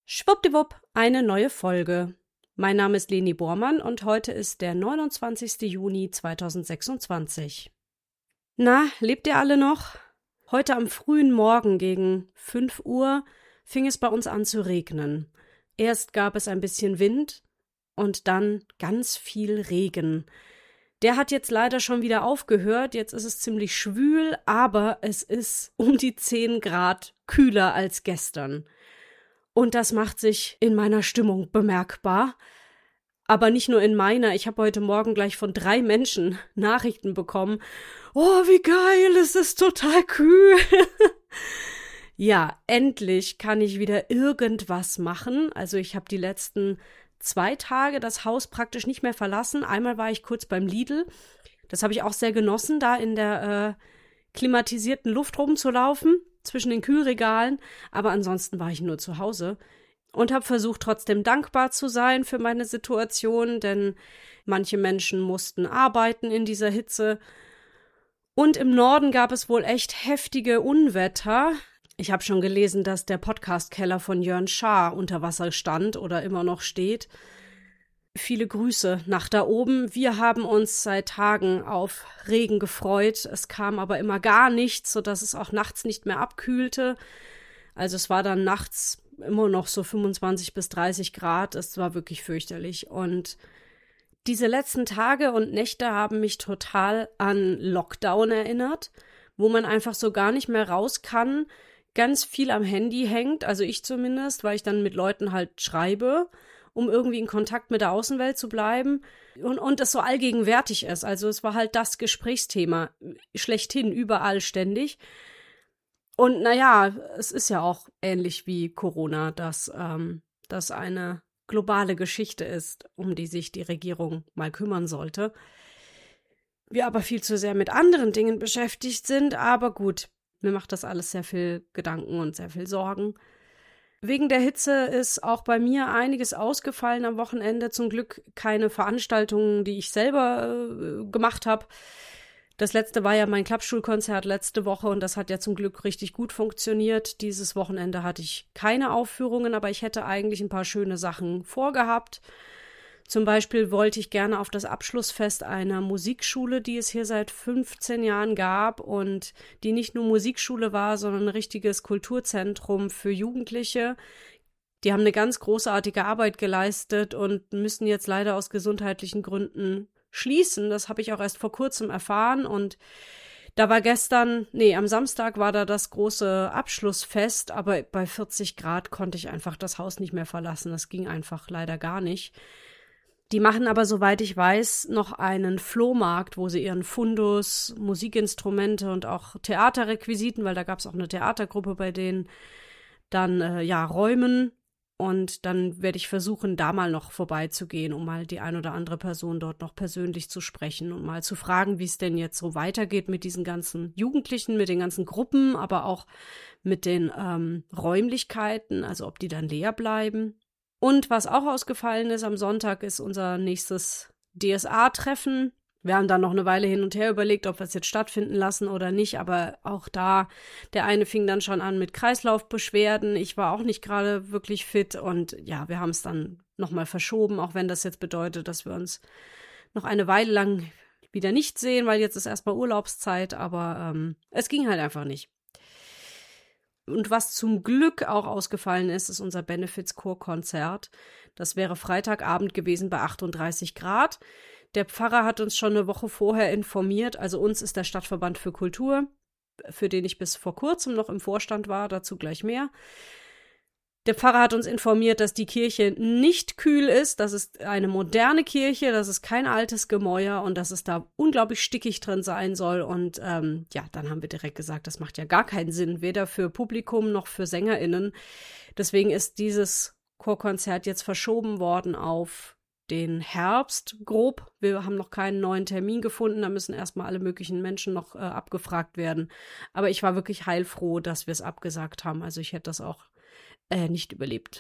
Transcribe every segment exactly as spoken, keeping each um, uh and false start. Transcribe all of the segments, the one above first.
Schwuppdiwupp, eine neue Folge. Mein Name ist Leni Bormann und heute ist der neunundzwanzigster Juni zweitausendsechsundzwanzig. Na, lebt ihr alle noch? Heute am frühen Morgen gegen fünf Uhr fing es bei uns an zu regnen. Erst gab es ein bisschen Wind und dann ganz viel Regen. Der hat jetzt leider schon wieder aufgehört, jetzt ist es ziemlich schwül, aber es ist um die zehn Grad kühler als gestern. Und das macht sich in meiner Stimmung bemerkbar. Aber nicht nur in meiner. Ich habe heute Morgen gleich von drei Menschen Nachrichten bekommen. Oh, wie geil, es ist total kühl. Ja, endlich kann ich wieder irgendwas machen. Also ich habe die letzten zwei Tage das Haus praktisch nicht mehr verlassen. Einmal war ich kurz beim Lidl. Das habe ich auch sehr genossen, da in der äh, klimatisierten Luft rumzulaufen, zwischen den Kühlregalen, aber ansonsten war ich nur zu Hause und habe versucht, trotzdem dankbar zu sein für meine Situation, denn manche Menschen mussten arbeiten in dieser Hitze. Und im Norden gab es wohl echt heftige Unwetter. Ich habe schon gelesen, dass der Podcast-Keller von Jörn Schaar unter Wasser stand oder immer noch steht. Viele Grüße nach da oben. Wir haben uns seit Tagen auf Regen gefreut. Es kam aber immer gar nichts, sodass es auch nachts nicht mehr abkühlte. Also es war dann nachts immer noch so fünfundzwanzig bis dreißig Grad. Es war wirklich fürchterlich. Und diese letzten Tage und Nächte haben mich total an Lockdown erinnert, wo man einfach so gar nicht mehr raus kann, ganz viel am Handy hängt, also ich zumindest, weil ich dann mit Leuten halt schreibe, um irgendwie in Kontakt mit der Außenwelt zu bleiben und, und es so allgegenwärtig ist. Also es war halt das Gesprächsthema schlechthin, überall ständig. Und naja, es ist ja auch ähnlich wie Corona, dass ähm, das eine globale Geschichte ist, um die sich die Regierung mal kümmern sollte. Wir aber viel zu sehr mit anderen Dingen beschäftigt sind, aber gut, mir macht das alles sehr viel Gedanken und sehr viel Sorgen. Wegen der Hitze ist auch bei mir einiges ausgefallen am Wochenende. Zum Glück keine Veranstaltungen, die ich selber äh, gemacht habe. Das letzte war ja mein Klappstuhlkonzert letzte Woche und das hat ja zum Glück richtig gut funktioniert. Dieses Wochenende hatte ich keine Aufführungen, aber ich hätte eigentlich ein paar schöne Sachen vorgehabt. Zum Beispiel wollte ich gerne auf das Abschlussfest einer Musikschule, die es hier seit fünfzehn Jahren gab und die nicht nur Musikschule war, sondern ein richtiges Kulturzentrum für Jugendliche. Die haben eine ganz großartige Arbeit geleistet und müssen jetzt leider aus gesundheitlichen Gründen schließen. Das habe ich auch erst vor kurzem erfahren und da war gestern, nee, am Samstag war da das große Abschlussfest, aber bei vierzig Grad konnte ich einfach das Haus nicht mehr verlassen. Das ging einfach leider gar nicht. Die machen aber, soweit ich weiß, noch einen Flohmarkt, wo sie ihren Fundus, Musikinstrumente und auch Theaterrequisiten, weil da gab es auch eine Theatergruppe bei denen, dann äh, ja räumen. Und dann werde ich versuchen, da mal noch vorbeizugehen, um mal die ein oder andere Person dort noch persönlich zu sprechen und mal zu fragen, wie es denn jetzt so weitergeht mit diesen ganzen Jugendlichen, mit den ganzen Gruppen, aber auch mit den ähm, Räumlichkeiten, also ob die dann leer bleiben. Und was auch ausgefallen ist, am Sonntag ist unser nächstes D S A-Treffen. Wir haben dann noch eine Weile hin und her überlegt, ob wir es jetzt stattfinden lassen oder nicht, aber auch da, der eine fing dann schon an mit Kreislaufbeschwerden. Ich war auch nicht gerade wirklich fit und ja, wir haben es dann nochmal verschoben, auch wenn das jetzt bedeutet, dass wir uns noch eine Weile lang wieder nicht sehen, weil jetzt ist erstmal Urlaubszeit, aber ähm, es ging halt einfach nicht. Und was zum Glück auch ausgefallen ist, ist unser Benefits-Chorkonzert. Das wäre Freitagabend gewesen bei achtunddreißig Grad. Der Pfarrer hat uns schon eine Woche vorher informiert. Also uns ist der Stadtverband für Kultur, für den ich bis vor kurzem noch im Vorstand war, dazu gleich mehr. Der Pfarrer hat uns informiert, dass die Kirche nicht kühl ist, das ist eine moderne Kirche, das ist kein altes Gemäuer und dass es da unglaublich stickig drin sein soll. Und ähm, ja, dann haben wir direkt gesagt, das macht ja gar keinen Sinn, weder für Publikum noch für SängerInnen. Deswegen ist dieses Chorkonzert jetzt verschoben worden auf den Herbst, grob. Wir haben noch keinen neuen Termin gefunden, da müssen erstmal alle möglichen Menschen noch äh, abgefragt werden. Aber ich war wirklich heilfroh, dass wir es abgesagt haben. Also ich hätte das auch Äh, nicht überlebt.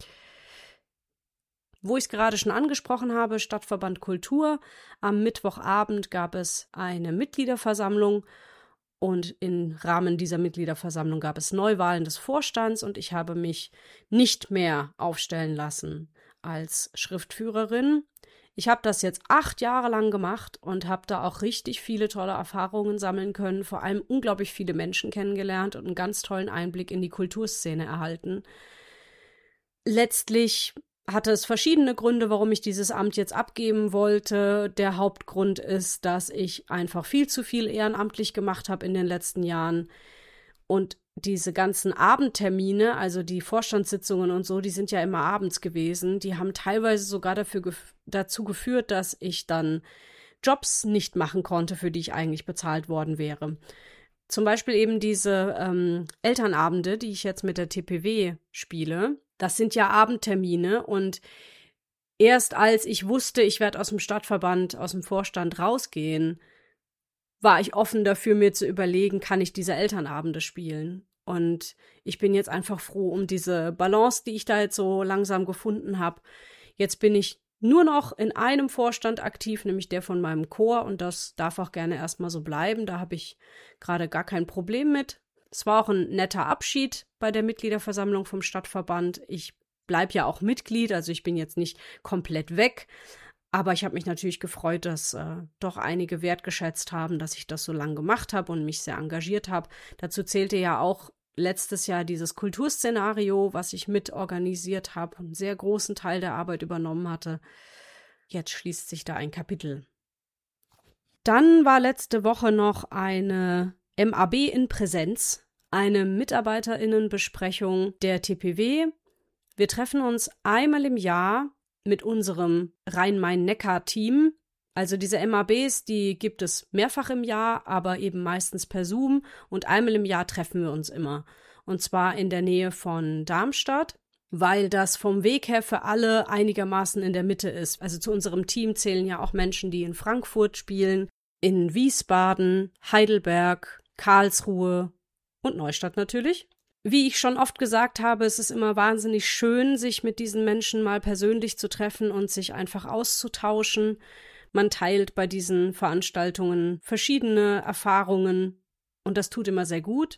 Wo ich es gerade schon angesprochen habe, Stadtverband Kultur. Am Mittwochabend gab es eine Mitgliederversammlung Und im Rahmen dieser Mitgliederversammlung gab es Neuwahlen des Vorstands und ich habe mich nicht mehr aufstellen lassen als Schriftführerin. Ich habe das jetzt acht Jahre lang gemacht und habe da auch richtig viele tolle Erfahrungen sammeln können, vor allem unglaublich viele Menschen kennengelernt und einen ganz tollen Einblick in die Kulturszene erhalten. Letztlich hatte es verschiedene Gründe, warum ich dieses Amt jetzt abgeben wollte. Der Hauptgrund ist, dass ich einfach viel zu viel ehrenamtlich gemacht habe in den letzten Jahren. Und diese ganzen Abendtermine, also die Vorstandssitzungen und so, die sind ja immer abends gewesen. Die haben teilweise sogar dafür gef- dazu geführt, dass ich dann Jobs nicht machen konnte, für die ich eigentlich bezahlt worden wäre. Zum Beispiel eben diese ähm, Elternabende, die ich jetzt mit der T P W spiele. Das sind ja Abendtermine und erst als ich wusste, ich werde aus dem Stadtverband, aus dem Vorstand rausgehen, war ich offen dafür, mir zu überlegen, kann ich diese Elternabende spielen? Und ich bin jetzt einfach froh um diese Balance, die ich da jetzt so langsam gefunden habe. Jetzt bin ich nur noch in einem Vorstand aktiv, nämlich der von meinem Chor, und das darf auch gerne erstmal so bleiben. Da habe ich gerade gar kein Problem mit. Es war auch ein netter Abschied bei der Mitgliederversammlung vom Stadtverband. Ich bleibe ja auch Mitglied, also ich bin jetzt nicht komplett weg. Aber ich habe mich natürlich gefreut, dass äh, doch einige wertgeschätzt haben, dass ich das so lange gemacht habe und mich sehr engagiert habe. Dazu zählte ja auch letztes Jahr dieses Kulturszenario, was ich mit organisiert habe und einen sehr großen Teil der Arbeit übernommen hatte. Jetzt schließt sich da ein Kapitel. Dann war letzte Woche noch eine M A B in Präsenz, eine MitarbeiterInnenbesprechung der T P W. Wir treffen uns einmal im Jahr mit unserem Rhein-Main-Neckar-Team. Also diese M A Bs, die gibt es mehrfach im Jahr, aber eben meistens per Zoom. Und einmal im Jahr treffen wir uns immer. Und zwar in der Nähe von Darmstadt, weil das vom Weg her für alle einigermaßen in der Mitte ist. Also zu unserem Team zählen ja auch Menschen, die in Frankfurt spielen, in Wiesbaden, Heidelberg, Karlsruhe und Neustadt natürlich. Wie ich schon oft gesagt habe, es ist immer wahnsinnig schön, sich mit diesen Menschen mal persönlich zu treffen und sich einfach auszutauschen. Man teilt bei diesen Veranstaltungen verschiedene Erfahrungen und das tut immer sehr gut.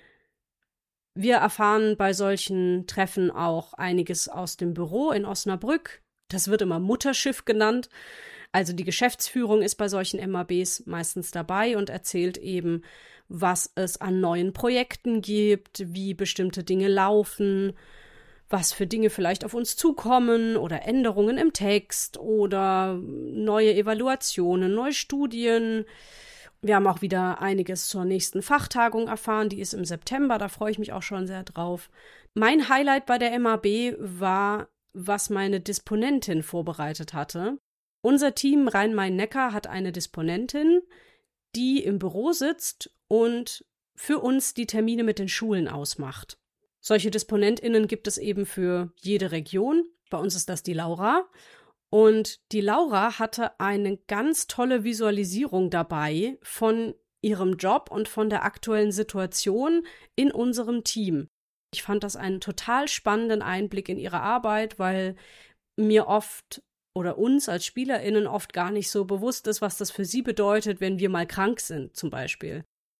Wir erfahren bei solchen Treffen auch einiges aus dem Büro in Osnabrück. Das wird immer Mutterschiff genannt. Also die Geschäftsführung ist bei solchen M A Bs meistens dabei und erzählt eben, was es an neuen Projekten gibt, wie bestimmte Dinge laufen, was für Dinge vielleicht auf uns zukommen oder Änderungen im Text oder neue Evaluationen, neue Studien. Wir haben auch wieder einiges zur nächsten Fachtagung erfahren, die ist im September, da freue ich mich auch schon sehr drauf. Mein Highlight bei der M A B war, was meine Disponentin vorbereitet hatte. Unser Team Rhein-Main-Neckar hat eine Disponentin, die im Büro sitzt und für uns die Termine mit den Schulen ausmacht. Solche DisponentInnen gibt es eben für jede Region. Bei uns ist das die Laura. Und die Laura hatte eine ganz tolle Visualisierung dabei von ihrem Job und von der aktuellen Situation in unserem Team. Ich fand das einen total spannenden Einblick in ihre Arbeit, weil mir oft oder uns als SpielerInnen oft gar nicht so bewusst ist, was das für sie bedeutet, wenn wir mal krank sind, zum Beispiel.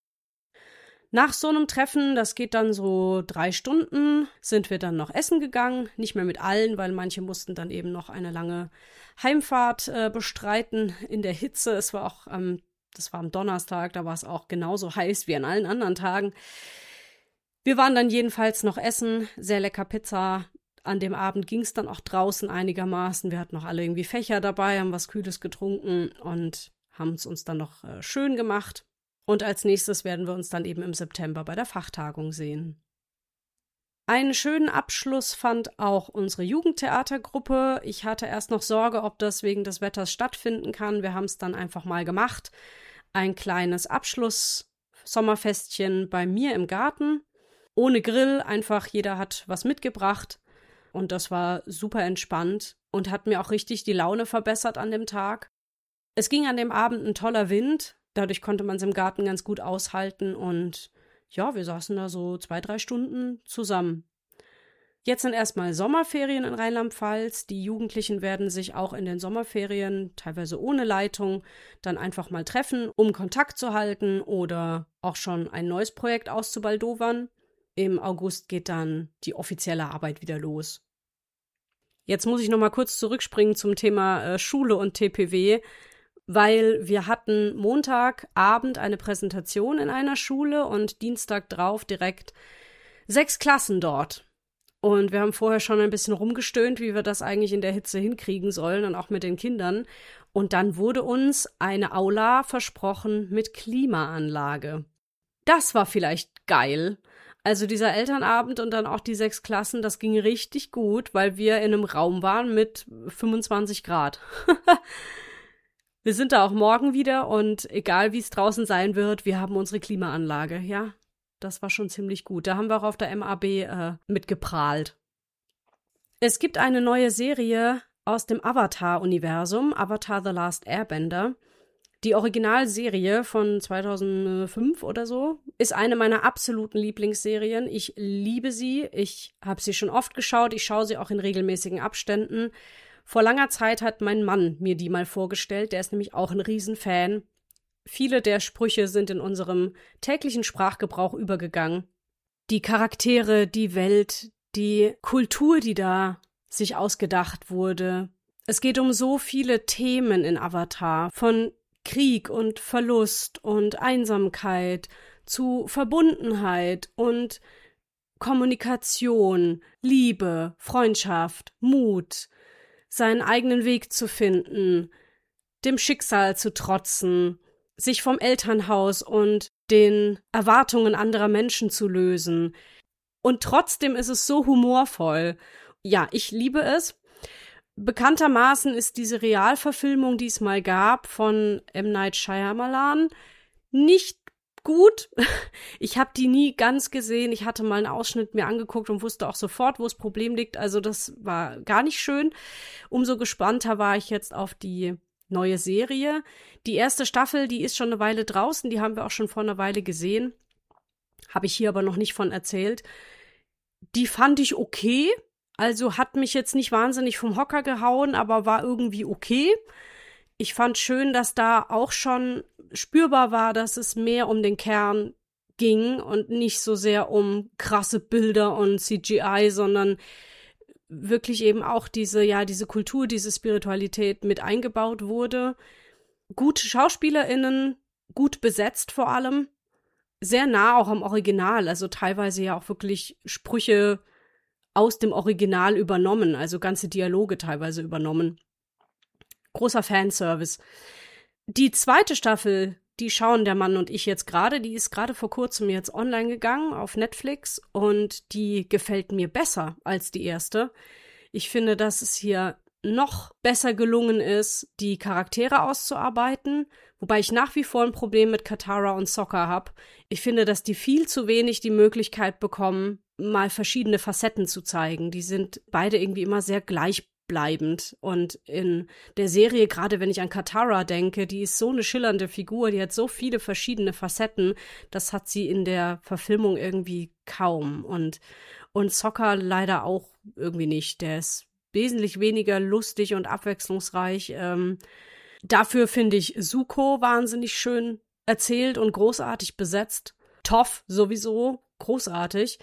Nach so einem Treffen, das geht dann so drei Stunden, sind wir dann noch essen gegangen. Nicht mehr mit allen, weil manche mussten dann eben noch eine lange Heimfahrt äh, bestreiten in der Hitze. Es war auch, ähm, das war am Donnerstag, da war es auch genauso heiß wie an allen anderen Tagen. Wir waren dann jedenfalls noch essen, sehr lecker Pizza. An dem Abend ging es dann auch draußen einigermaßen. Wir hatten noch alle irgendwie Fächer dabei, haben was Kühles getrunken und haben es uns dann noch äh, schön gemacht. Und als nächstes werden wir uns dann eben im September bei der Fachtagung sehen. Einen schönen Abschluss fand auch unsere Jugendtheatergruppe. Ich hatte erst noch Sorge, ob das wegen des Wetters stattfinden kann. Wir haben es dann einfach mal gemacht. Ein kleines Abschluss-Sommerfestchen bei mir im Garten. Ohne Grill, einfach jeder hat was mitgebracht. Und das war super entspannt und hat mir auch richtig die Laune verbessert an dem Tag. Es ging an dem Abend ein toller Wind. Dadurch konnte man es im Garten ganz gut aushalten und ja, wir saßen da so zwei, drei Stunden zusammen. Jetzt sind erstmal Sommerferien in Rheinland-Pfalz. Die Jugendlichen werden sich auch in den Sommerferien, teilweise ohne Leitung, dann einfach mal treffen, um Kontakt zu halten oder auch schon ein neues Projekt auszubaldowern. Im August geht dann die offizielle Arbeit wieder los. Jetzt muss ich noch mal kurz zurückspringen zum Thema äh, Schule und T P W, weil wir hatten Montagabend eine Präsentation in einer Schule und Dienstag drauf direkt sechs Klassen dort. Und wir haben vorher schon ein bisschen rumgestöhnt, wie wir das eigentlich in der Hitze hinkriegen sollen und auch mit den Kindern. Und dann wurde uns eine Aula versprochen mit Klimaanlage. Das war vielleicht geil. Also dieser Elternabend und dann auch die sechs Klassen, das ging richtig gut, weil wir in einem Raum waren mit fünfundzwanzig Grad. Wir sind da auch morgen wieder und egal wie es draußen sein wird, wir haben unsere Klimaanlage, ja. Das war schon ziemlich gut. Da haben wir auch auf der M A B äh, mitgeprahlt. Es gibt eine neue Serie aus dem Avatar-Universum, Avatar The Last Airbender. Die Originalserie von zweitausendfünf oder so ist eine meiner absoluten Lieblingsserien. Ich liebe sie. Ich habe sie schon oft geschaut. Ich schaue sie auch in regelmäßigen Abständen. Vor langer Zeit hat mein Mann mir die mal vorgestellt. Der ist nämlich auch ein Riesenfan. Viele der Sprüche sind in unserem täglichen Sprachgebrauch übergegangen. Die Charaktere, die Welt, die Kultur, die da sich ausgedacht wurde. Es geht um so viele Themen in Avatar, von Krieg und Verlust und Einsamkeit zu Verbundenheit und Kommunikation, Liebe, Freundschaft, Mut, seinen eigenen Weg zu finden, dem Schicksal zu trotzen, sich vom Elternhaus und den Erwartungen anderer Menschen zu lösen. Und trotzdem ist es so humorvoll. Ja, ich liebe es. Bekanntermaßen ist diese Realverfilmung, die es mal gab, von M. Night Shyamalan nicht gut. Ich habe die nie ganz gesehen. Ich hatte mal einen Ausschnitt mir angeguckt und wusste auch sofort, wo das Problem liegt. Also das war gar nicht schön. Umso gespannter war ich jetzt auf die neue Serie. Die erste Staffel, die ist schon eine Weile draußen. Die haben wir auch schon vor einer Weile gesehen. Habe ich hier aber noch nicht von erzählt. Die fand ich okay. Also hat mich jetzt nicht wahnsinnig vom Hocker gehauen, aber war irgendwie okay. Ich fand schön, dass da auch schon spürbar war, dass es mehr um den Kern ging und nicht so sehr um krasse Bilder und C G I, sondern wirklich eben auch diese, ja, diese Kultur, diese Spiritualität mit eingebaut wurde. Gute SchauspielerInnen, gut besetzt vor allem, sehr nah auch am Original, also teilweise ja auch wirklich Sprüche aus dem Original übernommen, also ganze Dialoge teilweise übernommen. Großer Fanservice. Die zweite Staffel, die schauen der Mann und ich jetzt gerade, die ist gerade vor kurzem jetzt online gegangen auf Netflix und die gefällt mir besser als die erste. Ich finde, dass es hier noch besser gelungen ist, die Charaktere auszuarbeiten, wobei ich nach wie vor ein Problem mit Katara und Sokka habe. Ich finde, dass die viel zu wenig die Möglichkeit bekommen, mal verschiedene Facetten zu zeigen. Die sind beide irgendwie immer sehr gleichbleibend. Und in der Serie, gerade wenn ich an Katara denke, die ist so eine schillernde Figur, die hat so viele verschiedene Facetten, das hat sie in der Verfilmung irgendwie kaum. Und, und Sokka leider auch irgendwie nicht. Der ist wesentlich weniger lustig und abwechslungsreich. Ähm, dafür finde ich Zuko wahnsinnig schön erzählt und großartig besetzt. Toph sowieso großartig.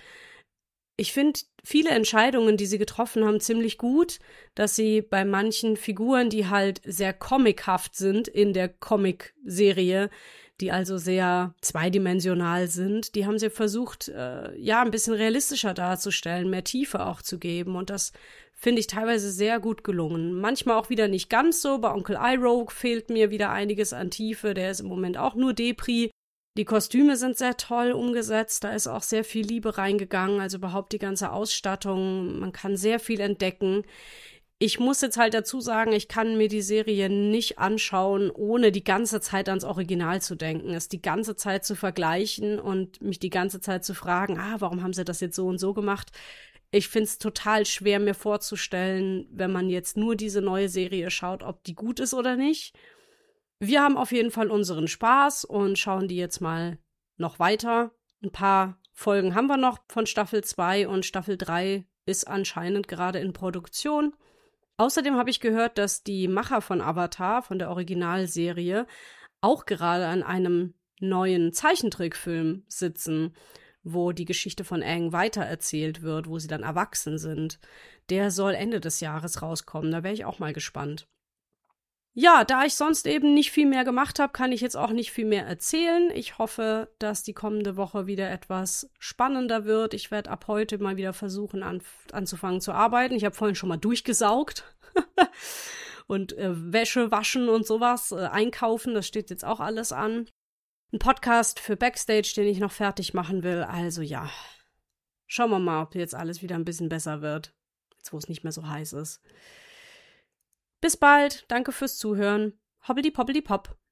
Ich finde viele Entscheidungen, die sie getroffen haben, ziemlich gut, dass sie bei manchen Figuren, die halt sehr comichaft sind in der Comic-Serie, die also sehr zweidimensional sind, die haben sie versucht, äh, ja, ein bisschen realistischer darzustellen, mehr Tiefe auch zu geben. Und das finde ich teilweise sehr gut gelungen. Manchmal auch wieder nicht ganz so. Bei Onkel Iroh fehlt mir wieder einiges an Tiefe. Der ist im Moment auch nur Depri. Die Kostüme sind sehr toll umgesetzt. Da ist auch sehr viel Liebe reingegangen. Also überhaupt die ganze Ausstattung. Man kann sehr viel entdecken. Ich muss jetzt halt dazu sagen, ich kann mir die Serie nicht anschauen, ohne die ganze Zeit ans Original zu denken, es die ganze Zeit zu vergleichen und mich die ganze Zeit zu fragen, ah, warum haben sie das jetzt so und so gemacht? Ich finde es total schwer, mir vorzustellen, wenn man jetzt nur diese neue Serie schaut, ob die gut ist oder nicht. Wir haben auf jeden Fall unseren Spaß und schauen die jetzt mal noch weiter. Ein paar Folgen haben wir noch von Staffel zwei und Staffel drei ist anscheinend gerade in Produktion. Außerdem habe ich gehört, dass die Macher von Avatar, von der Originalserie, auch gerade an einem neuen Zeichentrickfilm sitzen, wo die Geschichte von Aang weitererzählt wird, wo sie dann erwachsen sind. Der soll Ende des Jahres rauskommen, da wäre ich auch mal gespannt. Ja, da ich sonst eben nicht viel mehr gemacht habe, kann ich jetzt auch nicht viel mehr erzählen. Ich hoffe, dass die kommende Woche wieder etwas spannender wird. Ich werde ab heute mal wieder versuchen, an, anzufangen zu arbeiten. Ich habe vorhin schon mal durchgesaugt und äh, Wäsche waschen und sowas, äh, einkaufen, das steht jetzt auch alles an. Ein Podcast für Backstage, den ich noch fertig machen will. Also ja, schauen wir mal, ob jetzt alles wieder ein bisschen besser wird, jetzt wo es nicht mehr so heiß ist. Bis bald, danke fürs Zuhören. Hoppidi poppidi pop.